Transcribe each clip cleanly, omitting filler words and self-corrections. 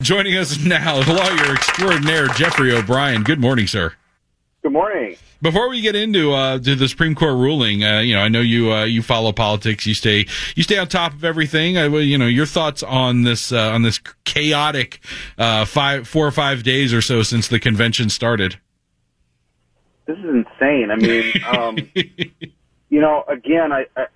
Joining us now, lawyer extraordinaire Jeffrey O'Brien. Good morning, sir. Good morning. Before we get into to the Supreme Court ruling, I know you follow politics. You stay on top of everything. Your thoughts on this chaotic 4 or 5 days or so since the convention started. This is insane. I mean, again,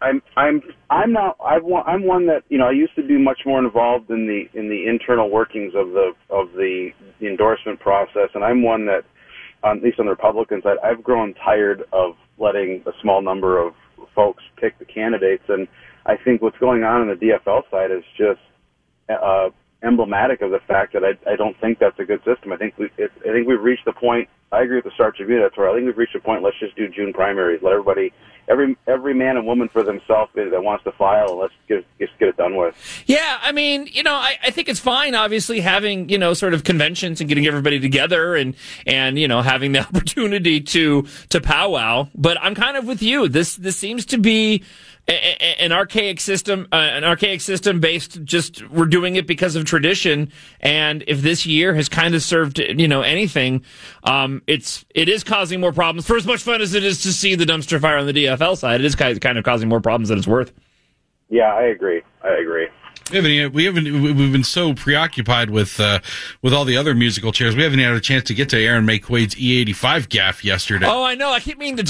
I'm one that I used to be much more involved in the internal workings of the endorsement process, and I'm one that, at least on the Republican side, I've grown tired of letting a small number of folks pick the candidates, and I think what's going on the DFL side is just emblematic of the fact that I don't think that's a good system. I think we've reached the point. I agree with the Star Tribune. That's where I think we've reached a point. Let's just do June primaries. Let every man and woman for themselves that wants to file, and let's just get it done with. Yeah, I mean, I think it's fine, obviously, having, sort of conventions and getting everybody together and having the opportunity to powwow. But I'm kind of with you. This seems to be an archaic system based just we're doing it because of tradition. And if this year has kind of served, anything, it is causing more problems. For as much fun as it is to see the dumpster fire on the DFL side, it is kind of causing more problems than it's worth. Yeah, I agree. We've been so preoccupied with all the other musical chairs. We haven't had a chance to get to Aaron May Quade's E85 gaffe yesterday. Oh, I know. I keep meaning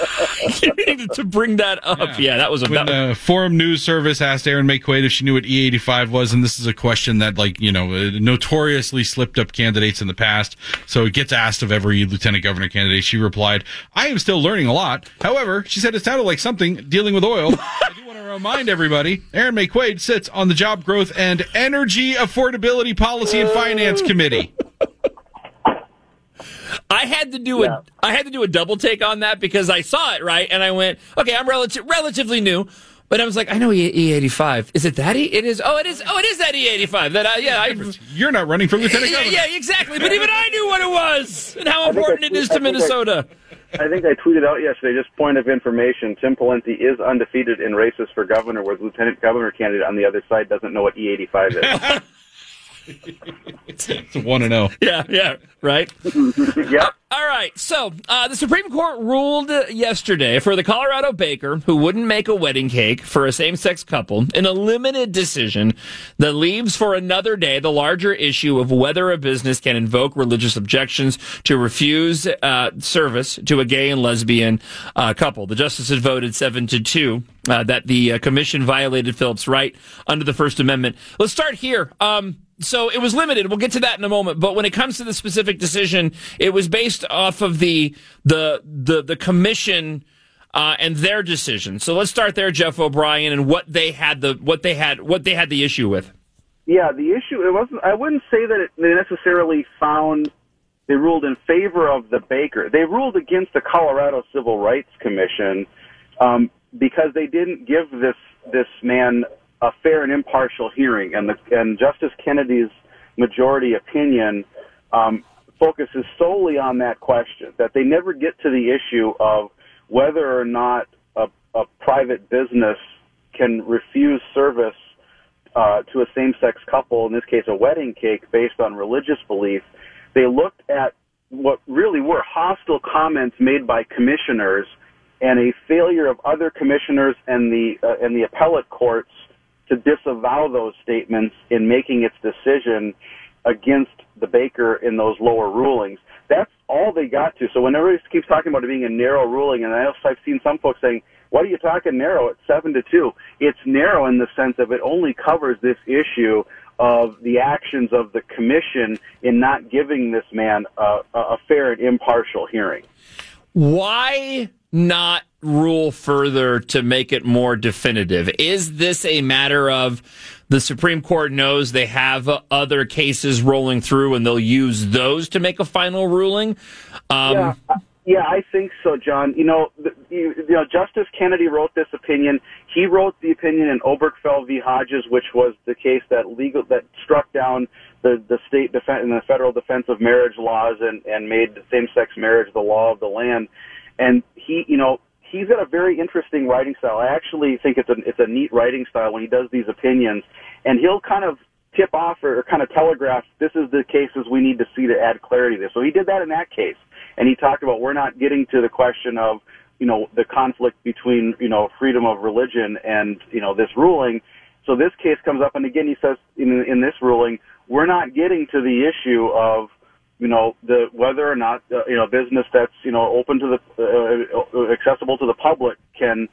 to bring that up. Yeah, that was when Forum News Service asked Aaron May Quade if she knew what E85 was, and this is a question that, notoriously slipped up candidates in the past. So it gets asked of every lieutenant governor candidate. She replied, "I am still learning a lot. However," she said, "it sounded like something dealing with oil." I do want to remind everybody, Aaron May Quade sits on the Job Growth and Energy Affordability Policy and Finance Committee. I had to do a double take on that because I saw it, right, and I went, okay, I'm relatively new, but I was like, I know E85. Is it that it is? Oh, it is that E85. That you're not running for lieutenant governor. Yeah, exactly. But even I knew what it was and how important it is to Minnesota. I think I tweeted out yesterday, just point of information, Tim Pawlenty is undefeated in races for governor, where the lieutenant governor candidate on the other side doesn't know what E85 is. It's a 1-0. Yeah, right? Yep. All right, so the Supreme Court ruled yesterday for the Colorado baker who wouldn't make a wedding cake for a same-sex couple in a limited decision that leaves for another day the larger issue of whether a business can invoke religious objections to refuse service to a gay and lesbian couple. The justices voted 7-2 that the commission violated Phillips' right under the First Amendment. Let's start here. So it was limited. We'll get to that in a moment. But when it comes to the specific decision, it was based off of the commission and their decision. So let's start there, Jeff O'Brien, and what they had the issue with. Yeah, the issue, it wasn't. I wouldn't say that they necessarily they ruled in favor of the baker. They ruled against the Colorado Civil Rights Commission because they didn't give this man a fair and impartial hearing, and Justice Kennedy's majority opinion focuses solely on that question, that they never get to the issue of whether or not a private business can refuse service to a same-sex couple, in this case a wedding cake, based on religious belief. They looked at what really were hostile comments made by commissioners and a failure of other commissioners and the appellate courts to disavow those statements in making its decision against the baker in those lower rulings. That's all they got to. So when everybody keeps talking about it being a narrow ruling, and I've seen some folks saying, what are you talking narrow? It's 7-2. It's narrow in the sense of it only covers this issue of the actions of the commission in not giving this man a fair and impartial hearing. Why not rule further to make it more definitive? Is this a matter of the Supreme Court knows they have other cases rolling through and they'll use those to make a final ruling? Yeah, I think so, John. Justice Kennedy wrote this opinion. He wrote the opinion in Obergefell v. Hodges, which was the case that struck down the state defense and the federal defense of marriage laws and made same-sex marriage the law of the land. And he's got a very interesting writing style. I actually think it's a neat writing style when he does these opinions, and he'll kind of tip off or kind of telegraph, this is the cases we need to see to add clarity to this. So he did that in that case. And he talked about we're not getting to the question of, the conflict between, freedom of religion and, this ruling. So this case comes up, and again, he says in this ruling, we're not getting to the issue of, the whether or not, business that's, open to the, accessible to the public can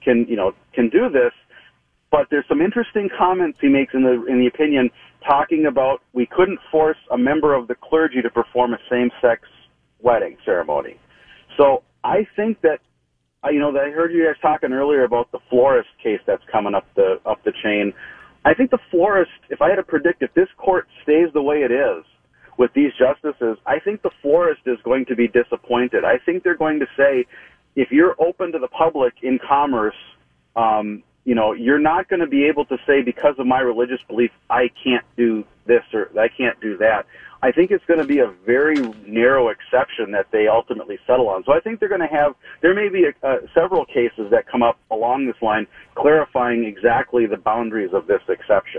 do this. But there's some interesting comments he makes in the opinion talking about we couldn't force a member of the clergy to perform a same-sex wedding ceremony. So I think that, I heard you guys talking earlier about the florist case that's coming up the chain. I think the florist, if I had to predict, if this court stays the way it is with these justices, I think the florist is going to be disappointed. I think they're going to say, if you're open to the public in commerce, you're not going to be able to say, because of my religious belief, I can't do this or I can't do that. I think it's going to be a very narrow exception that they ultimately settle on. So I think there may be several cases that come up along this line clarifying exactly the boundaries of this exception.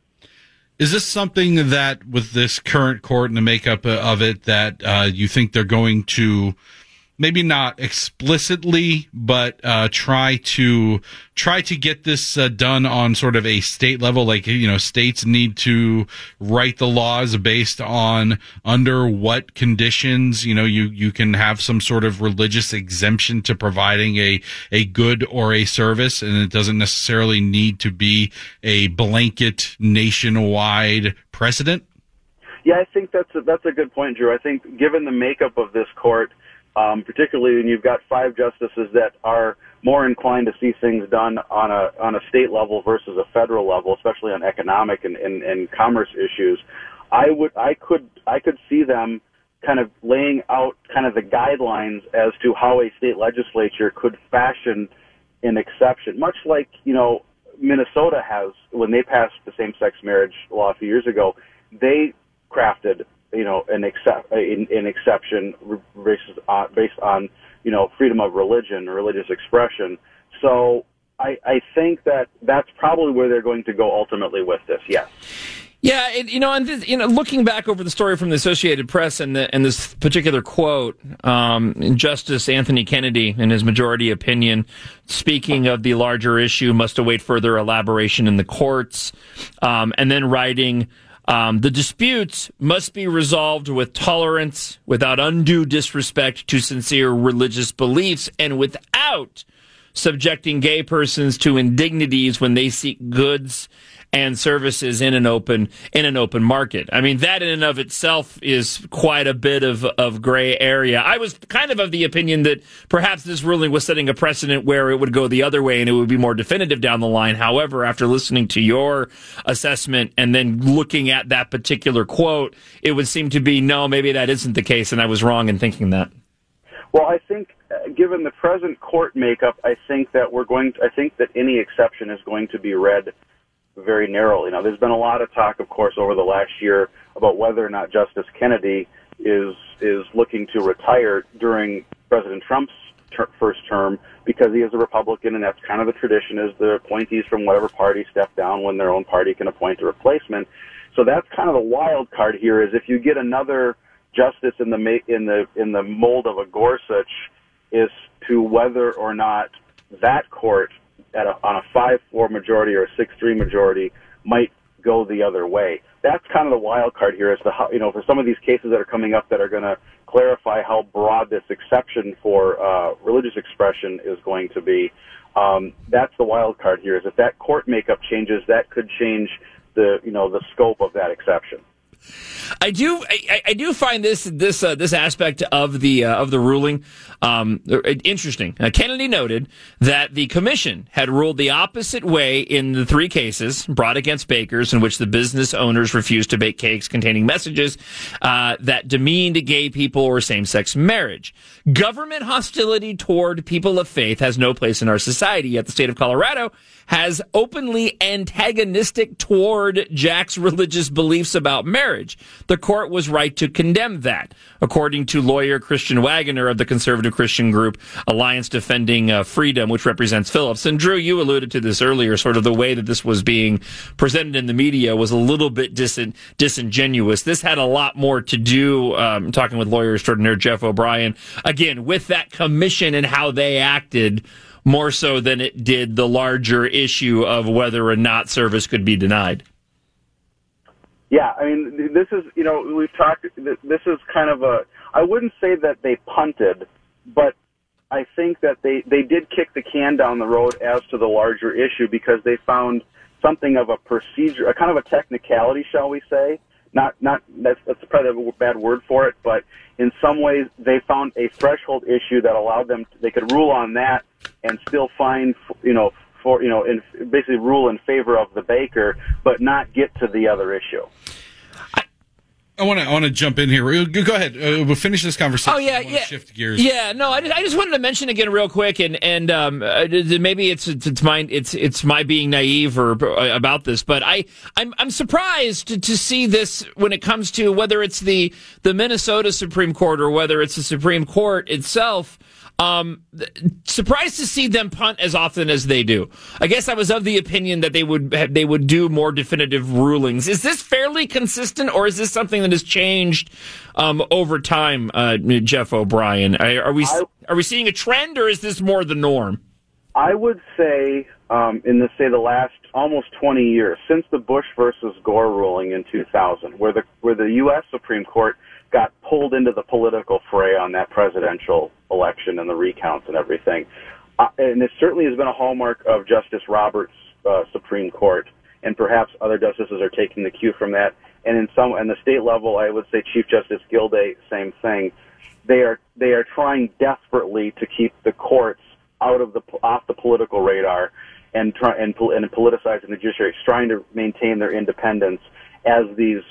Is this something that, with this current court and the makeup of it, that you think they're going to maybe not explicitly, but try to get this done on sort of a state level? Like, states need to write the laws based on under what conditions, you can have some sort of religious exemption to providing a good or a service, and it doesn't necessarily need to be a blanket nationwide precedent? Yeah, I think that's a good point, Drew. I think given the makeup of this court, particularly when you've got 5 justices that are more inclined to see things done on a state level versus a federal level, especially on economic and commerce issues, I could see them kind of laying out kind of the guidelines as to how a state legislature could fashion an exception, much like Minnesota has when they passed the same-sex marriage law a few years ago. They crafted an exception based on freedom of religion or religious expression. So I think that's probably where they're going to go ultimately with this. Yes. Yeah, looking back over the story from the Associated Press and this particular quote, Justice Anthony Kennedy, in his majority opinion, speaking of the larger issue, must await further elaboration in the courts, and then writing, the disputes must be resolved with tolerance, without undue disrespect to sincere religious beliefs, and without subjecting gay persons to indignities when they seek goods and services in an open market. I mean, that in and of itself is quite a bit of gray area. I was kind of the opinion that perhaps this ruling was setting a precedent where it would go the other way and it would be more definitive down the line. However, after listening to your assessment and then looking at that particular quote, it would seem to be, no, maybe that isn't the case, and I was wrong in thinking that. Well, I think given the present court makeup, I think that any exception is going to be read very narrowly. Now, there's been a lot of talk, of course, over the last year about whether or not Justice Kennedy is looking to retire during President Trump's first term, because he is a Republican, and that's kind of the tradition, is the appointees from whatever party step down when their own party can appoint a replacement. So that's kind of the wild card here, is if you get another justice in the mold of a Gorsuch, is to whether or not that court on a 5-4 majority or a 6-3 majority might go the other way. That's kind of the wild card here as to how, for some of these cases that are coming up that are going to clarify how broad this exception for religious expression is going to be. That's the wild card here, is if that court makeup changes, that could change the scope of that exception. I do find this aspect of the ruling interesting. Kennedy noted that the commission had ruled the opposite way in the 3 cases brought against bakers in which the business owners refused to bake cakes containing messages that demeaned gay people or same-sex marriage. Government hostility toward people of faith has no place in our society, yet the state of Colorado has openly antagonistic toward Jack's religious beliefs about marriage. the court was right to condemn that, according to lawyer Christian Wagoner of the conservative Christian group Alliance Defending Freedom, which represents Phillips. And Drew, you alluded to this earlier, sort of the way that this was being presented in the media was a little bit disingenuous. This had a lot more to do, talking with lawyer extraordinaire Jeff O'Brien, again, with that commission and how they acted, more so than it did the larger issue of whether or not service could be denied. Yeah, I mean, this is, we've talked, this is kind of I wouldn't say that they punted, but I think that they did kick the can down the road as to the larger issue because they found something of a procedure, a kind of a technicality, shall we say. That's probably a bad word for it, but in some ways they found a threshold issue that allowed them, they could rule on that and still find, basically rule in favor of the baker, but not get to the other issue. I want to jump in here. Go ahead. We'll finish this conversation. Oh yeah, Shift gears. Yeah, no, I just wanted to mention again real quick, and maybe it's my being naive or about this, but I'm surprised to see this when it comes to whether it's the Minnesota Supreme Court or whether it's the Supreme Court itself. Surprised to see them punt as often as they do. I guess I was of the opinion that they would do more definitive rulings. Is this fairly consistent, or is this something that has changed over time, Jeff O'Brien? Are we seeing a trend, or is this more the norm? I would say in the last almost 20 years, since the Bush versus Gore ruling in 2000, where the U.S. Supreme Court got pulled into the political fray on that presidential election and the recounts and everything. And it certainly has been a hallmark of Justice Roberts' Supreme Court, and perhaps other justices are taking the cue from that. And in the state level, I would say Chief Justice Gilday, same thing. They are trying desperately to keep the courts off the political radar and politicizing the judiciary, trying to maintain their independence as these,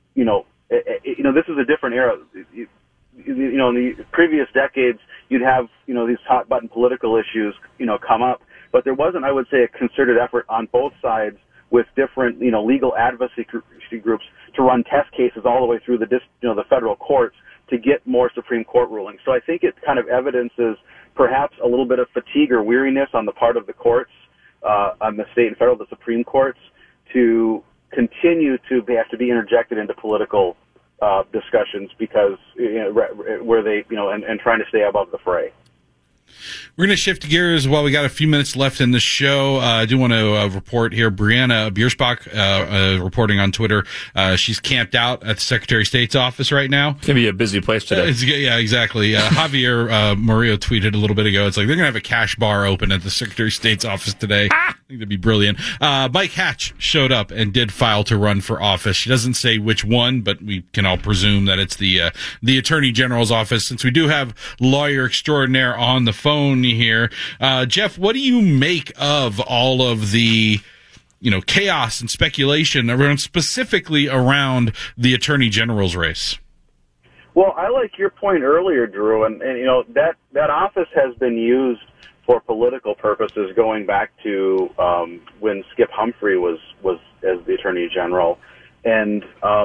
this is a different era. In the previous decades, you'd have, these hot button political issues, come up, but there wasn't, I would say, a concerted effort on both sides with different, legal advocacy groups to run test cases all the way through the federal courts to get more Supreme Court rulings. So I think it kind of evidences perhaps a little bit of fatigue or weariness on the part of the courts, on the state and federal, the Supreme Courts, to continue to have to be interjected into political discussions because where they and trying to stay above the fray. We're going to shift gears while we got a few minutes left in the show. I do want to report here, Brianna Biersbach reporting on Twitter. She's camped out at the Secretary of State's office right now. It's going to be a busy place today. Yeah, exactly. Javier Murillo tweeted a little bit ago. It's like they're going to have a cash bar open at the Secretary of State's office today. I think that'd be brilliant. Mike Hatch showed up and did file to run for office. She doesn't say which one, but we can all presume that it's the Attorney General's office, since we do have lawyer extraordinaire on the phone here. Jeff, what do you make of all of the chaos and speculation specifically around the Attorney General's race? Well, I like your point earlier, Drew, and that office has been used for political purposes going back to when Skip Humphrey was as the Attorney General, and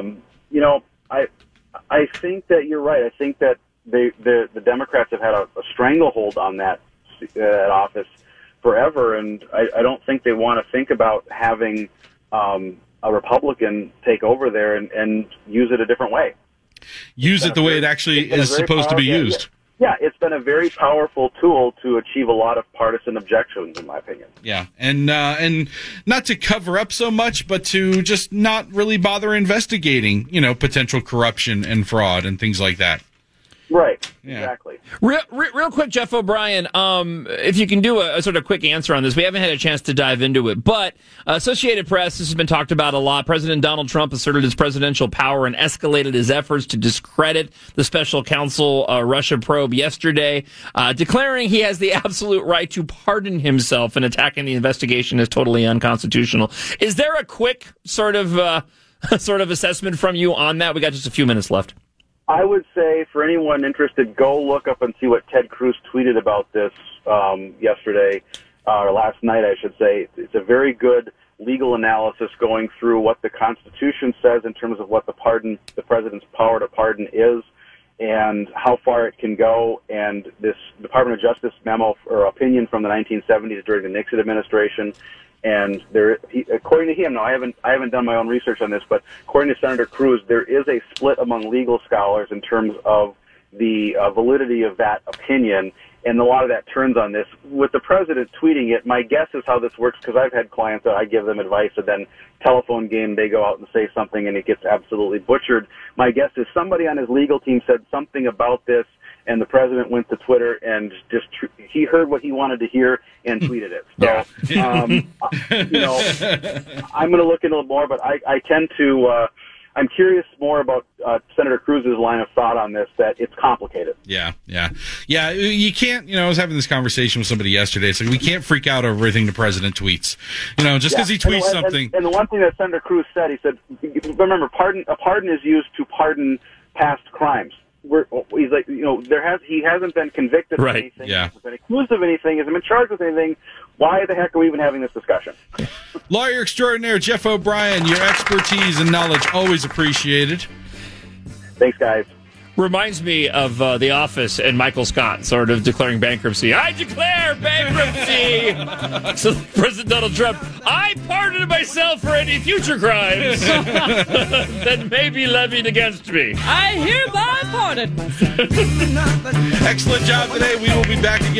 I think that you're right. I think that the Democrats have had a stranglehold on that office forever, and I don't think they want to think about having a Republican take over there and use it a different way. Use it the way it actually is supposed to be used. Yeah, it's been a very powerful tool to achieve a lot of partisan objections, in my opinion. Yeah, and not to cover up so much, but to just not really bother investigating, potential corruption and fraud and things like that. Right. Yeah. Exactly. Real quick, Jeff O'Brien, if you can do a sort of quick answer on this. We haven't had a chance to dive into it, but Associated Press, this has been talked about a lot. President Donald Trump asserted his presidential power and escalated his efforts to discredit the special counsel Russia probe yesterday, declaring he has the absolute right to pardon himself and attacking the investigation as totally unconstitutional. Is there a quick sort of assessment from you on that? We got just a few minutes left. I would say for anyone interested, go look up and see what Ted Cruz tweeted about this yesterday, or last night, I should say. It's a very good legal analysis going through what the Constitution says in terms of what the president's power to pardon is and how far it can go, and this Department of Justice memo or opinion from the 1970s during the Nixon administration. And according to him, now I haven't done my own research on this, but according to Senator Cruz, there is a split among legal scholars in terms of the validity of that opinion, and a lot of that turns on this. With the president tweeting it, my guess is how this works, because I've had clients that I give them advice, and then telephone game, they go out and say something, and it gets absolutely butchered. My guess is somebody on his legal team said something about this, and the president went to Twitter and just he heard what he wanted to hear and tweeted it. So, I'm going to look into it more, but I tend to. I'm curious more about Senator Cruz's line of thought on this, that it's complicated. Yeah. You can't, I was having this conversation with somebody yesterday. It's like, we can't freak out over everything the president tweets. Just because he tweets something. And the one thing that Senator Cruz said, he said, remember, a pardon is used to pardon past crimes. He's like, he hasn't been convicted of anything, hasn't been accused of anything, hasn't been charged with anything. Why the heck are we even having this discussion? Lawyer extraordinaire Jeff O'Brien, your expertise and knowledge always appreciated. Thanks, guys. Reminds me of The Office and Michael Scott sort of declaring bankruptcy. I declare bankruptcy! So President Donald Trump, I pardon myself for any future crimes that may be levied against me. I hereby pardon myself. Excellent job today. We will be back again.